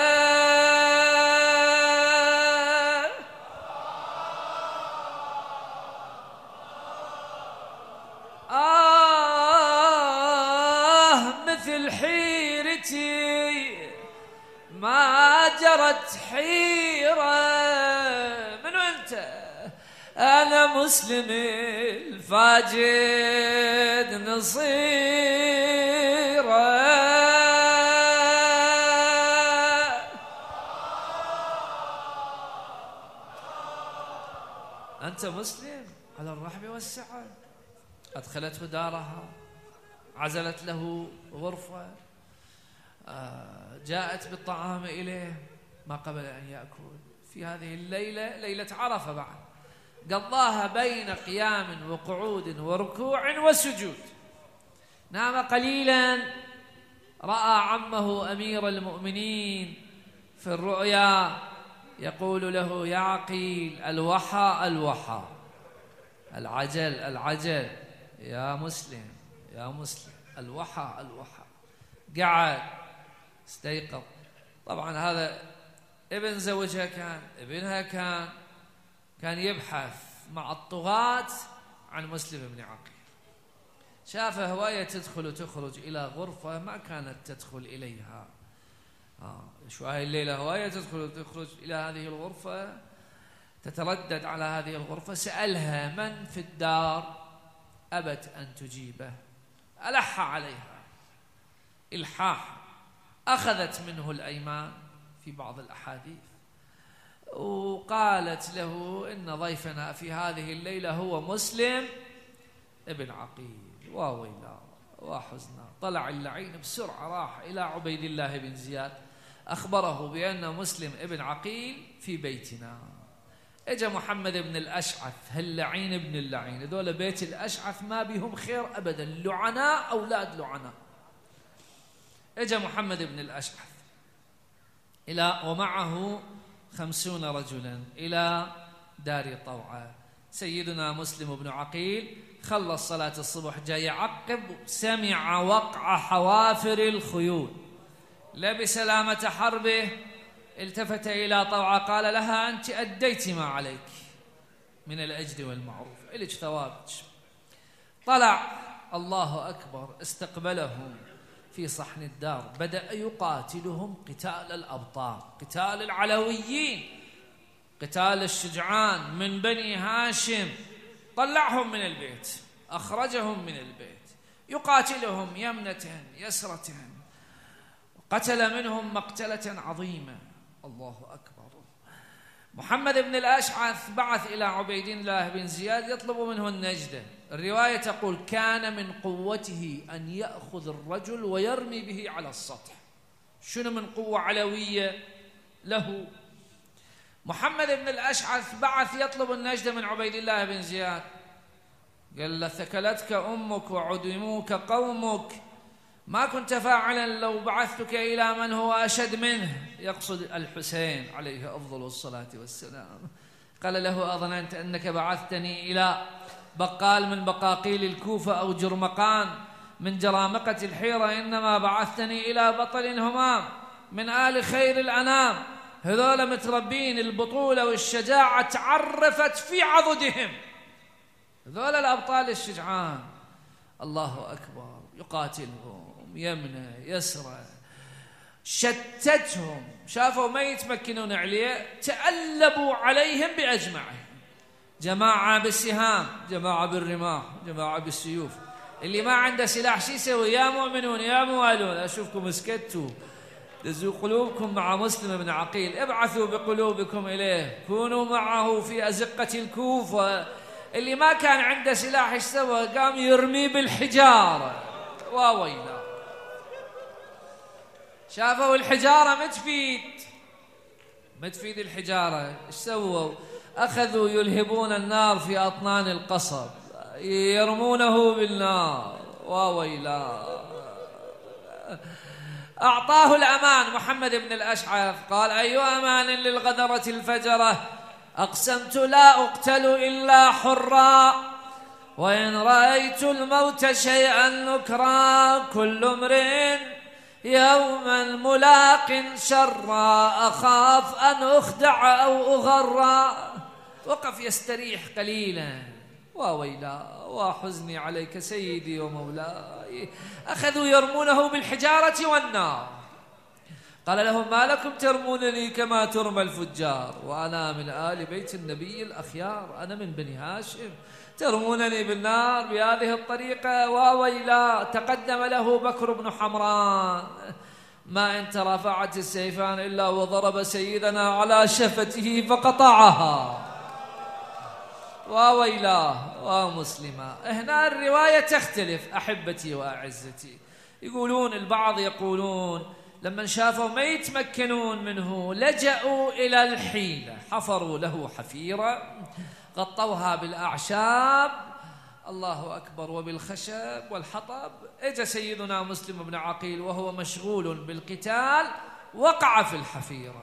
آه مثل حيرتي ما جرت حيرة. منو أنت؟ أنا مسلم الفاجد نصيرة. أنت مسلم؟ على الرحب والسعة. أدخلته دارها، عزلت له غرفة، جاءت بالطعام إليه، ما قبل أن يأكل في هذه الليلة، ليلة عرفة بعد، قضاها بين قيام وقعود وركوع وسجود. نام قليلا، رأى عمه أمير المؤمنين في الرؤيا يقول له: يا عقيل، الوحى الوحى، العجل العجل، يا مسلم يا مسلم، الوحى الوحى. قعد استيقظ. طبعا هذا ابن زوجها كان، ابنها كان كان يبحث مع الطغاة عن مسلم بن عقيل. شافه هواية تدخل وتخرج إلى غرفة ما كانت تدخل إليها. آه شو هاي الليلة هواية تدخل وتخرج إلى هذه الغرفة، تتردد على هذه الغرفة. سألها من في الدار، أبت أن تجيبه، ألح عليها إلحاح، أخذت منه الأيمان في بعض الأحاديث، وقالت له إن ضيفنا في هذه الليلة هو مسلم ابن عقيل. وويلا وحزنا. طلع اللعين بسرعة، راح إلى عبيد الله بن زياد، أخبره بأن مسلم ابن عقيل في بيتنا. اجا محمد بن الأشعث، هاللعين ابن اللعين، هذول بيت الأشعث ما بهم خير أبدا، لعناء أولاد لعناء. اجا محمد بن الأشعث إلى ومعه خمسون رجلا إلى دار طوعة. سيدنا مسلم بن عقيل خلص صلاة الصبح، جاي يعقب، سمع وقع حوافر الخيول، لبس لامة حربه، التفت إلى طوعة قال لها: أنت أديت ما عليك من الأجر والمعروف، إلك ثوابك. طلع الله أكبر، استقبلهم في صحن الدار، بدأ يقاتلهم قتال الأبطال، قتال العلويين، قتال الشجعان من بني هاشم. طلعهم من البيت، أخرجهم من البيت، يقاتلهم يمنة يسرة، قتل منهم مقتلة عظيمة. الله أكبر. محمد بن الأشعث بعث إلى عبيد الله بن زياد يطلب منه النجدة. الرواية تقول: كان من قوته أن يأخذ الرجل ويرمي به على السطح. شنو من قوة علوية له. محمد بن الأشعث بعث يطلب النجدة من عبيد الله بن زياد، قال له: ثكلتك أمك وعدموك قومك، ما كنت فاعلا لو بعثتك إلى من هو أشد منه، يقصد الحسين عليه أفضل الصلاة والسلام. قال له: أظننت أنك بعثتني إلى بقال من بقاقيل الكوفة أو جرمقان من جرامقة الحيرة، إنما بعثتني إلى بطل همام من آل خير الأنام، هذول متربين البطولة والشجاعة تعرفت في عضدهم، هذول الأبطال الشجعان. الله أكبر. يقاتلهم يمنى يسرى، شتتهم، شافوا ما يتمكنون عليه، تألبوا عليهم بأجمعهم، جماعة بالسهام، جماعة بالرماح، جماعة بالسيوف. اللي ما عنده سلاح شو يسوي؟ يا مؤمنون يا موالون، أشوفكم اسكتوا، دزوا قلوبكم مع مسلم بن عقيل، ابعثوا بقلوبكم إليه، كونوا معه في أزقة الكوفة. اللي ما كان عنده سلاح ايش سوى؟ قام يرمي بالحجارة. واويلا، شافوا الحجارة ما تفيد، ما تفيد الحجارة، ايش سووا؟ أخذوا يلهبون النار في أطنان القصب، يرمونه بالنار. واويلا، أعطاه الأمان محمد بن الأشعث، قال: أي أمان للغدرة الفجرة، أقسمت لا أقتل إلا حرا، وإن رأيت الموت شيئا نكرا، كل امرئ يوما ملاق شرا، أخاف أن أخدع أو أغرى. وقف يستريح قليلا. وويلا وحزني عليك سيدي ومولاي. أخذوا يرمونه بالحجارة والنار. قال لهم: ما لكم ترمونني كما ترمى الفجار، وأنا من آل بيت النبي الأخيار، أنا من بني هاشم، ترمونني بالنار بهذه الطريقة؟ وويلا. تقدم له بكر بن حمران: ما إن ترافعت السيفان إلا وضرب سيدنا على شفته فقطعها. وويلا ومسلمة. هنا الرواية تختلف أحبتي وأعزتي. يقولون البعض يقولون لما شافوا ما يتمكنون منه لجأوا إلى الحيلة، حفروا له حفيرة غطوها بالأعشاب، الله أكبر، وبالخشب والحطب. اجى سيدنا مسلم بن عقيل وهو مشغول بالقتال، وقع في الحفيرة،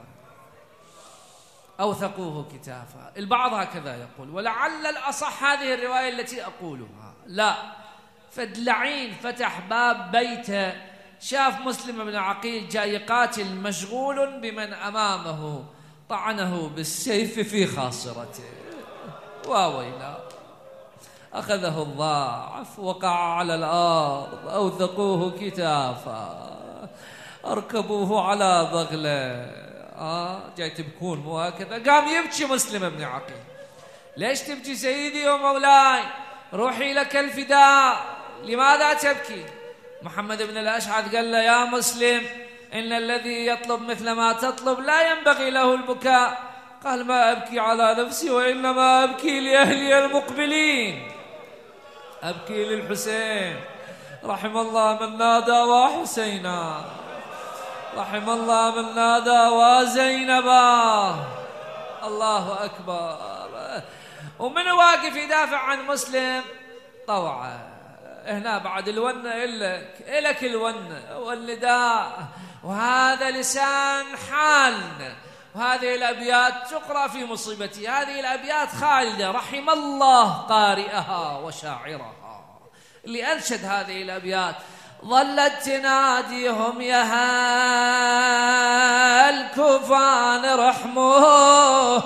أوثقوه كتافا. البعض هكذا يقول، ولعل الأصح هذه الرواية التي أقولها، لا، فدلعين فتح باب بيته، شاف مسلم بن عقيل جاي يقاتل مشغول بمن أمامه، طعنه بالسيف في خاصرته، واويلا، أخذه الضعف، وقع على الأرض، أوثقوه كتافا، أركبوه على بغله. آه جاي تبكون مو هكذا؟ قام يبكي مسلم بن عقيل. ليش تبكي سيدي ومولاي؟ روحي لك الفداء، لماذا تبكي؟ محمد بن الأشعث قال له: يا مسلم، إن الذي يطلب مثل ما تطلب لا ينبغي له البكاء. قال: ما أبكي على نفسي، وإنما أبكي لأهلي المقبلين، أبكي للحسين. رحم الله من نادى وحسينا، رحم الله من نادى وزينبا. الله أكبر. ومن واقف يدافع عن مسلم؟ طوعا. هنا بعد الونة إلك إلك الونة والنداء، وهذا لسان حالنا، وهذه الأبيات تقرأ في مصيبتي. هذه الأبيات خالدة، رحم الله قارئها وشاعرها اللي أنشد هذه الأبيات. ظلت تناديهم: يا هالكوفان رحموه،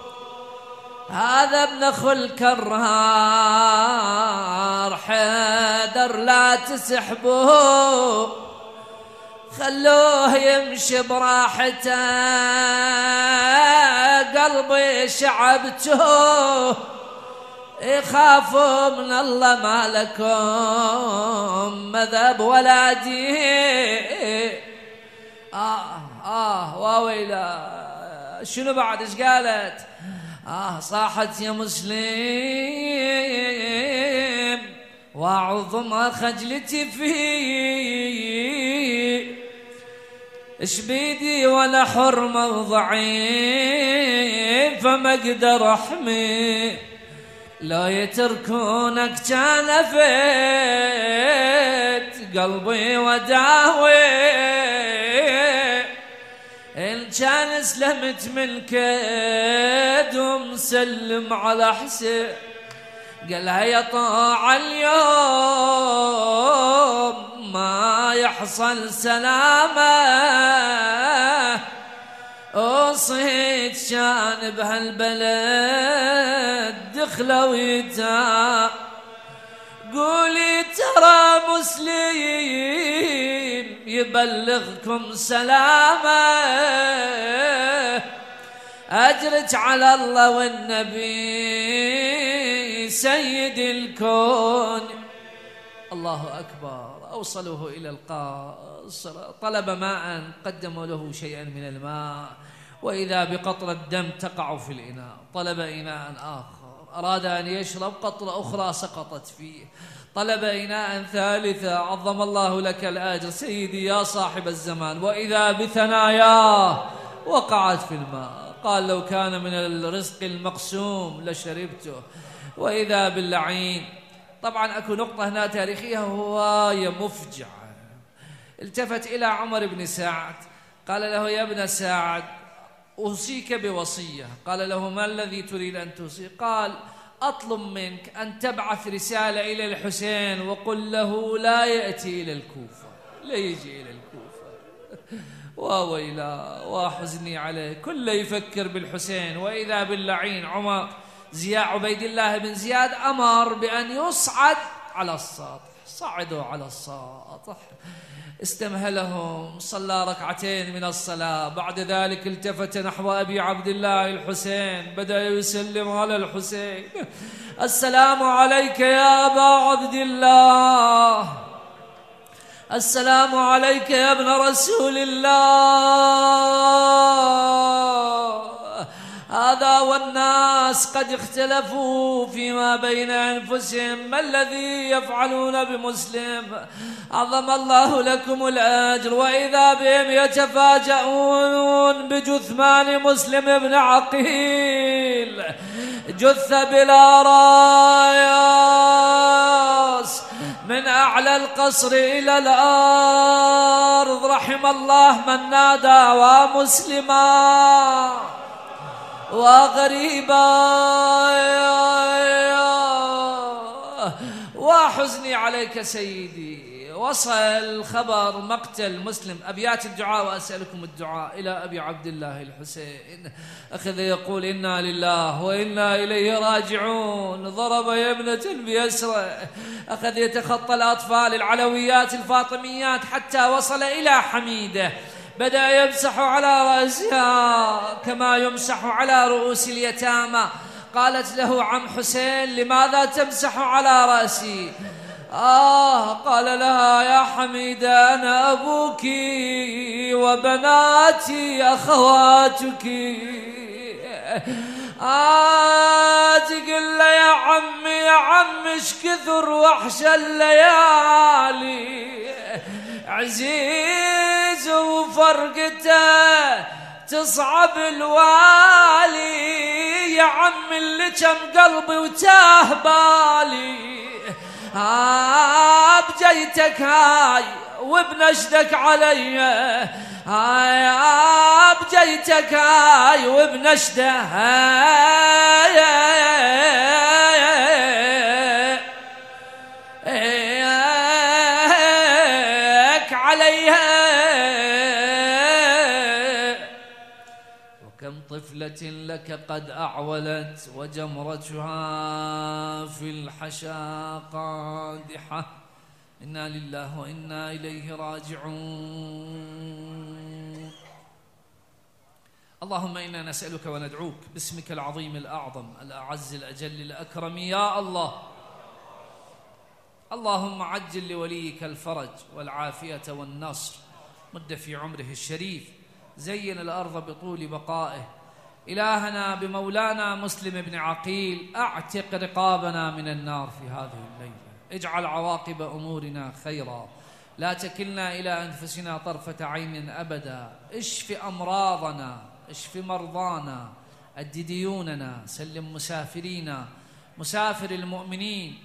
هذا ابن أخو الكرار حيدر لا تسحبوه، خلوه يمشي براحته، قلبي شعبته، يخافوا من الله ما لكم مذهب ولا دين. آه آه واويلا. شنو بعد ايش قالت؟ آه صاحت: يا مسلم وعظم خجلتي فيه، اش بيدي ولا حرمة ضعيف، فما اقدر احمي، لو يتركونك كان فيت قلبي وداوي، إن كان سلمت من كيد ومسلم على حسين. قالها: يا طاع اليوم ما يحصل سلامه، وصيت شان بهالبلد دخله ويتا، قولي ترى مسلم يبلغكم سلامه، أجرج على الله والنبي سيد الكون. الله أكبر. أوصلوه إلى القاصر، طلب ماء، قدموا له شيئا من الماء، وإذا بقطرة دم تقع في الإناء. طلب إناء آخر، أراد أن يشرب، قطرة أخرى سقطت فيه. طلب إناء ثالثة، عظم الله لك الأجر سيدي يا صاحب الزمان، وإذا بثناياه وقعت في الماء. قال: لو كان من الرزق المقسوم لشربته. وإذا باللعين. طبعا أكو نقطة هنا تاريخية هواية مفجعة. التفت إلى عمر بن سعد، قال له: يا ابن سعد، أوصيك بوصية. قال له: ما الذي تريد أن توصي؟ قال: أطلب منك أن تبعث رسالة إلى الحسين وقل له لا يأتي إلى الكوفة، لا يجي إلى الكوفة. وويلا وحزني عليه، كله يفكر بالحسين. وإذا باللعين عمر زياد عبيد الله بن زياد أمر بأن يصعد على السطح. صعدوا على السطح، استمهلهم، صلى ركعتين من الصلاة، بعد ذلك التفت نحو أبي عبد الله الحسين، بدأ يسلم على الحسين: السلام عليك يا أبا عبد الله، السلام عليك يا ابن رسول الله، هذا والناس قد اختلفوا فيما بين أنفسهم ما الذي يفعلون بمسلم؟ عظم الله لكم الأجر. وإذا بهم يتفاجؤون بجثمان مسلم بن عقيل جث بلا راياس من أعلى القصر إلى الأرض. رحم الله من نادى ومسلما وغريبا وحزني عليك سيدي. وصل خبر مقتل مسلم. أبيات الدعاء وأسألكم الدعاء إلى أبي عبد الله الحسين. أخذ يقول إنا لله وإنا إليه راجعون. ضرب يمنة بيسره. أخذ يتخطى الأطفال العلويات الفاطميات حتى وصل إلى حميدة. بدأ يمسح على رأسها كما يمسح على رؤوس اليتامى. قالت له عم حسين لماذا تمسح على رأسي؟ آه قال لها يا حميدة أنا أبوك وبناتي أخواتك. آه تقول له يا عمي يا عم ايش كثر وحش الليالي عزيز وفرقته تصعب الوالي. يا عم اللي كم قلبي وتاه بالي. ها بجيتك هاي وبنشدك علي. هاي بجيتك هاي وبنشده هاي عليها. وكم طفلة لك قد أعولت وجمرتها في الحشا قادحة. إنا لله وإنا إليه راجعون. اللهم إنا نسألك وندعوك باسمك العظيم الأعظم الأعز الأجل الأكرم يا الله. اللهم عجل لوليك الفرج والعافية والنصر. مد في عمره الشريف. زين الأرض بطول بقائه. إلهنا بمولانا مسلم بن عقيل أعتق رقابنا من النار في هذه الليلة. اجعل عواقب أمورنا خيرا. لا تكلنا إلى أنفسنا طرفة عين أبدا. اشف أمراضنا اشف مرضانا. أد ديوننا. سلم مسافرينا مسافر المؤمنين.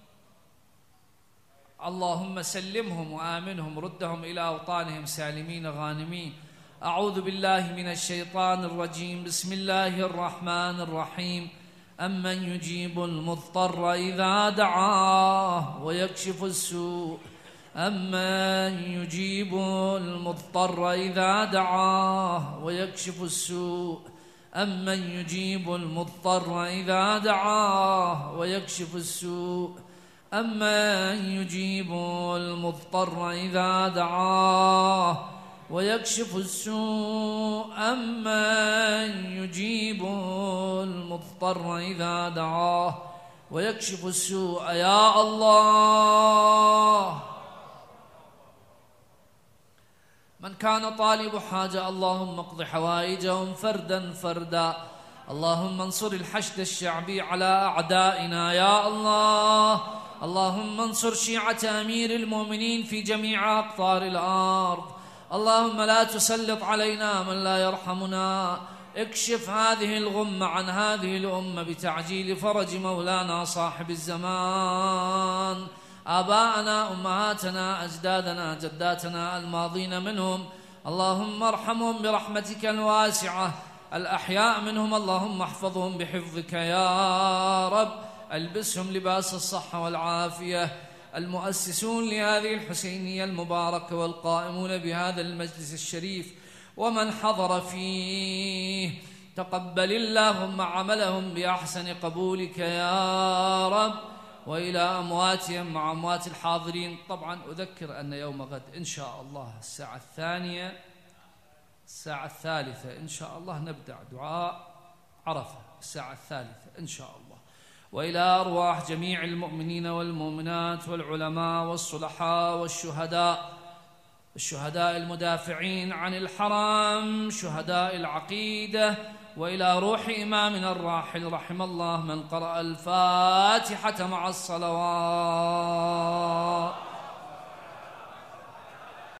اللهم سلمهم وآمنهم. ردهم إلى أوطانهم سالمين غانمين. أعوذ بالله من الشيطان الرجيم. بسم الله الرحمن الرحيم. أمن يجيب المضطر إذا دعاه ويكشف السوء. أمن يجيب المضطر إذا دعاه ويكشف السوء. أمن يجيب المضطر إذا دعاه ويكشف السوء. أمن يجيب المضطر إذا دعاه ويكشف السوء. أمن يجيب المضطر إذا دعاه ويكشف السوء. يا الله من كان طالب حاجة اللهم اقض حوائجهم فردا فردا. اللهم انصر الحشد الشعبي على أعدائنا يا الله. اللهم انصر شيعة أمير المؤمنين في جميع أقطار الأرض. اللهم لا تسلط علينا من لا يرحمنا. اكشف هذه الغمة عن هذه الأمة بتعجيل فرج مولانا صاحب الزمان. آباءنا أمهاتنا أجدادنا جداتنا الماضين منهم اللهم ارحمهم برحمتك الواسعة. الأحياء منهم اللهم احفظهم بحفظك يا رب. ألبسهم لباس الصحة والعافية. المؤسسون لهذه الحسينية المباركة والقائمون بهذا المجلس الشريف ومن حضر فيه تقبل اللهم عملهم بأحسن قبولك يا رب. وإلى أمواتهم مع أموات الحاضرين. طبعا أذكر أن يوم غد إن شاء الله الساعة الثانية الساعة الثالثة إن شاء الله نبدأ دعاء عرفة الساعة الثالثة إن شاء الله. وإلى أرواح جميع المؤمنين والمؤمنات والعلماء والصلحاء والشهداء الشهداء المدافعين عن الحرم شهداء العقيدة وإلى روح إمامنا الراحل رحم الله من قرأ الفاتحة مع الصلوات.